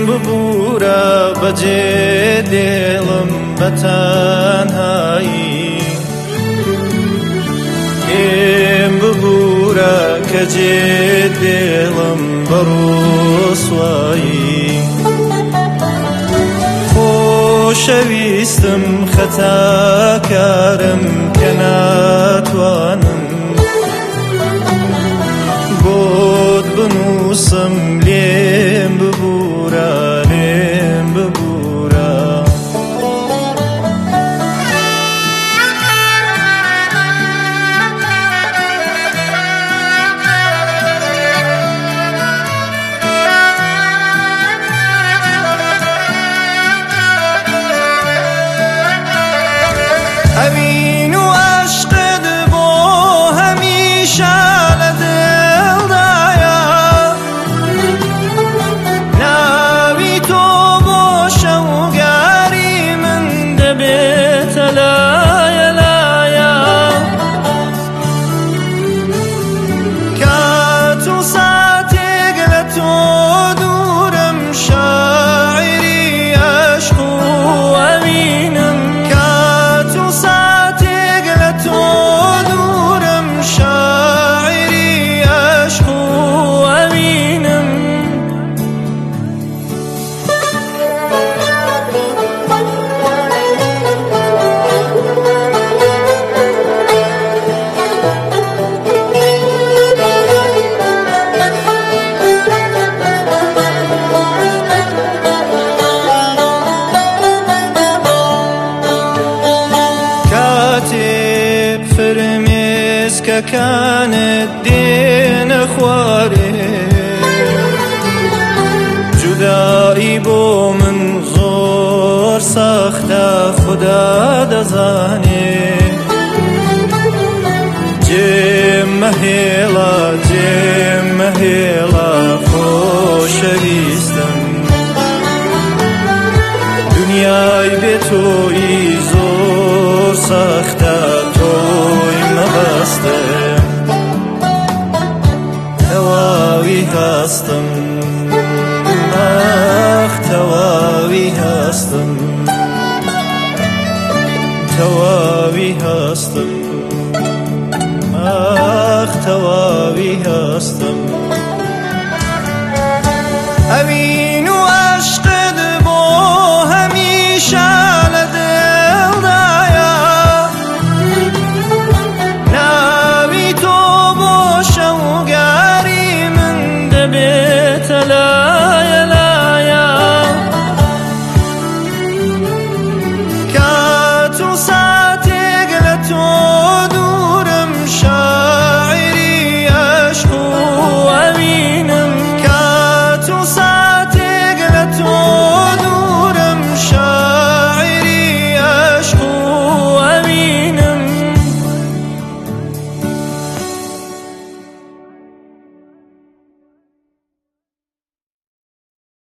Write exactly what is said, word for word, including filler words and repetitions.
ببوورە بەجێ دێڵم بەتەنهایی ئێم ببوورە کە جێ دێڵم بەڕۆسوایی خۆشەویستم خەتاکارم کە ناتوانم بۆت بنووسم لێم ببوورە لێم ببوورە ئەوین و عەشقت بۆ هەمیشە لە دڵدایە ناوی تۆ بۆ شەوگاری من دەبێتە لایە لایە کات و ساتێک لە تۆ دوورم شاعری عەشق و ئەوینم کات و ساتێک لە تۆ دوورم شاعری عەشق و ئەوینم کاتێ فرمێسکەکانت دێنە خوارێ جودایی بۆ من زۆر سەختە خودا دەزانێ جێم مەهێڵە جێم مەهێڵە خۆشەویستم دنیای بێ تۆی زۆر سەختە تۆی مەبەستە تەواوی هەستم ئاخ تەواوی هەستم تەواوی هەستم ئاخ تەواوی هەستم ئەوی